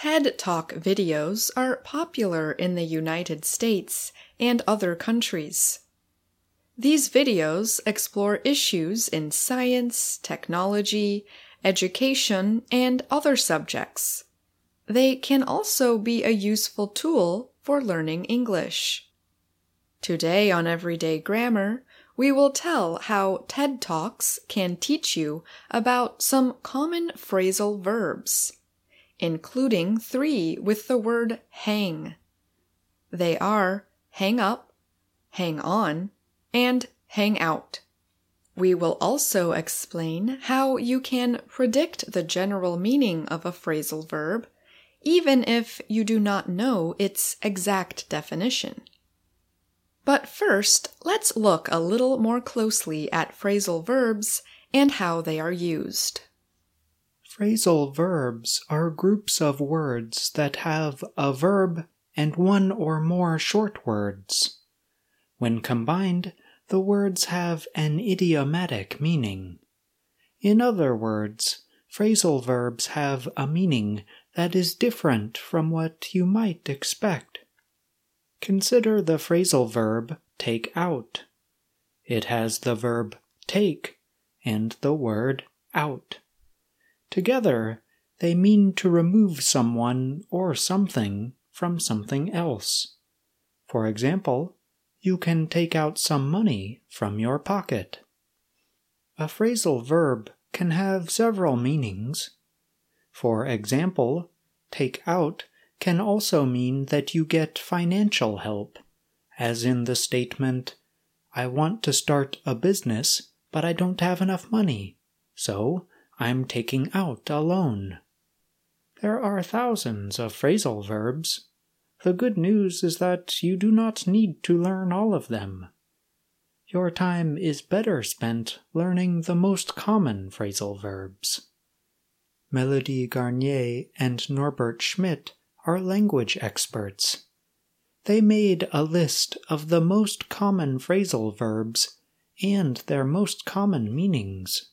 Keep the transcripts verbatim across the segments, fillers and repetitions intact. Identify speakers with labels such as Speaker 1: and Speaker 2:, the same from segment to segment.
Speaker 1: TED Talk videos are popular in the United States and other countries. These videos explore issues in science, technology, education, and other subjects. They can also be a useful tool for learning English. Today on Everyday Grammar, we will tell how TED Talks can teach you about some common phrasal verbs, including three with the word hang. They are hang up, hang on, and hang out. We will also explain how you can predict the general meaning of a phrasal verb, even if you do not know its exact definition. But first, let's look a little more closely at phrasal verbs and how they are used.
Speaker 2: Phrasal verbs are groups of words that have a verb and one or more short words. When combined, the words have an idiomatic meaning. In other words, phrasal verbs have a meaning that is different from what you might expect. Consider the phrasal verb take out. It has the verb take and the word out. Together, they mean to remove someone or something from something else. For example, you can take out some money from your pocket. A phrasal verb can have several meanings. For example, take out can also mean that you get financial help, as in the statement, I want to start a business, but I don't have enough money, so I'm taking out a loan. There are thousands of phrasal verbs. The good news is that you do not need to learn all of them. Your time is better spent learning the most common phrasal verbs. Melody Garnier and Norbert Schmidt are language experts. They made a list of the most common phrasal verbs and their most common meanings.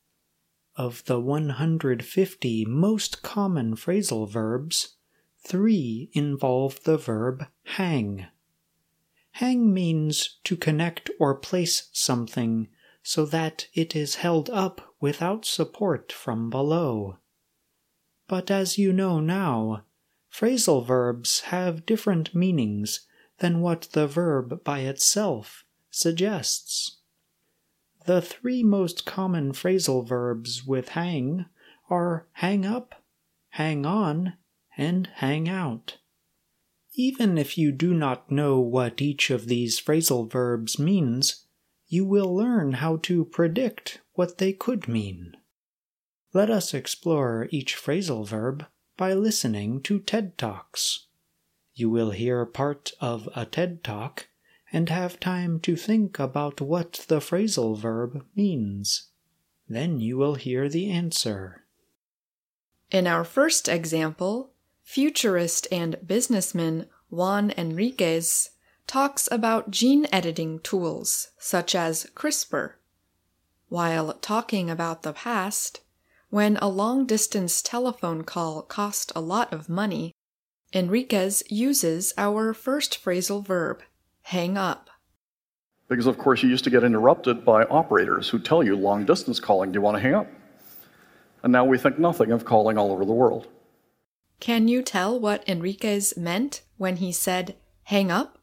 Speaker 2: Of the one hundred fifty most common phrasal verbs, three involve the verb hang. Hang means to connect or place something so that it is held up without support from below. But as you know now, phrasal verbs have different meanings than what the verb by itself suggests. The three most common phrasal verbs with hang are hang up, hang on, and hang out. Even if you do not know what each of these phrasal verbs means, you will learn how to predict what they could mean. Let us explore each phrasal verb by listening to TED Talks. You will hear part of a TED Talk and have time to think about what the phrasal verb means. Then you will hear the answer.
Speaker 1: In our first example, futurist and businessman Juan Enriquez talks about gene editing tools such as CRISPR. While talking about the past, when a long-distance telephone call cost a lot of money, Enriquez uses our first phrasal verb, hang up.
Speaker 3: Because, of course, you used to get interrupted by operators who tell you long-distance calling, do you want to hang up? And now we think nothing of calling all over the world.
Speaker 1: Can you tell what Enriquez meant when he said, hang up?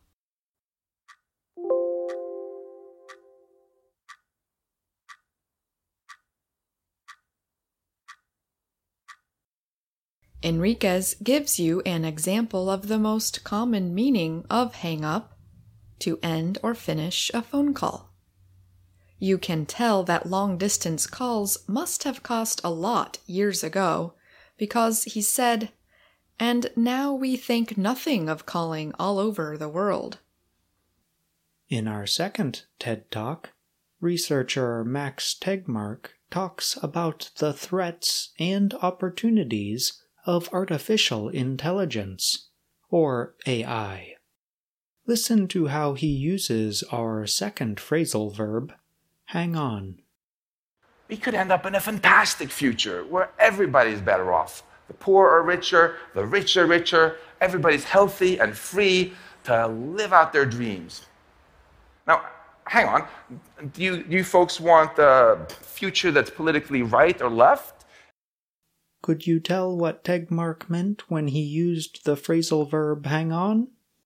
Speaker 1: Enriquez gives you an example of the most common meaning of hang up, to end or finish a phone call. You can tell that long-distance calls must have cost a lot years ago because he said, and now we think nothing of calling all over the world.
Speaker 2: In our second TED Talk, researcher Max Tegmark talks about the threats and opportunities of artificial intelligence, or A I. Listen to how he uses our second phrasal verb, hang on.
Speaker 4: We could end up in a fantastic future where everybody's better off. The poor are richer, the rich are richer, everybody's healthy and free to live out their dreams. Now, hang on. Do you, do you folks want a future that's politically right or left?
Speaker 2: Could you tell what Tegmark meant when he used the phrasal verb hang on?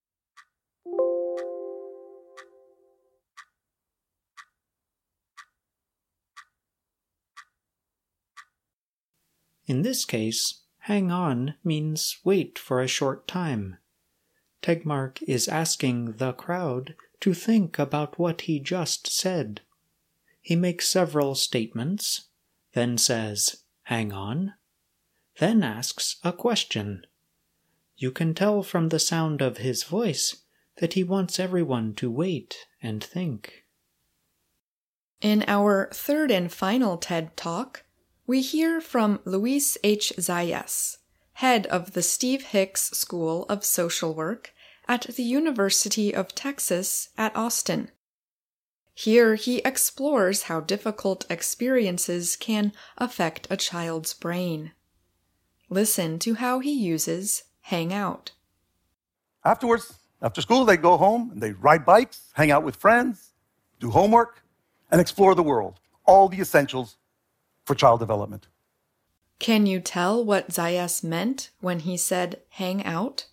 Speaker 2: In this case, hang on means wait for a short time. Tegmark is asking the crowd to think about what he just said. He makes several statements, then says, hang on, then asks a question. You can tell from the sound of his voice that he wants everyone to wait and think.
Speaker 1: In our third and final TED Talk, we hear from Luis H. Zayas, head of the Steve Hicks School of Social Work at the University of Texas at Austin. Here he explores how difficult experiences can affect a child's brain. Listen to how he uses hang out.
Speaker 5: Afterwards, after school, they go home and they ride bikes, hang out with friends, do homework, and explore the world. All the essentials for child development.
Speaker 1: Can you tell what Zayas meant when he said hang out?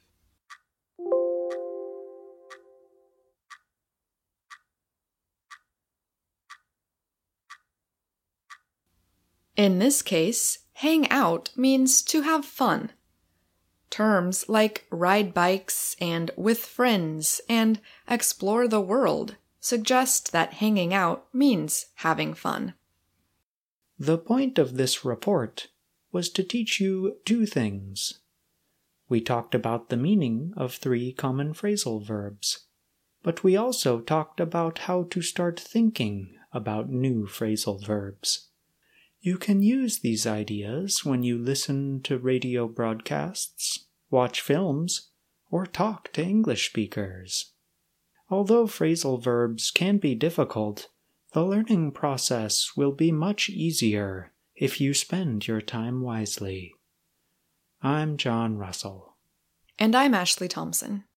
Speaker 1: In this case, hang out means to have fun. Terms like ride bikes and with friends and explore the world suggest that hanging out means having fun.
Speaker 2: The point of this report was to teach you two things. We talked about the meaning of three common phrasal verbs, but we also talked about how to start thinking about new phrasal verbs. You can use these ideas when you listen to radio broadcasts, watch films, or talk to English speakers. Although phrasal verbs can be difficult, the learning process will be much easier if you spend your time wisely. I'm John Russell.
Speaker 1: And I'm Ashley Thompson.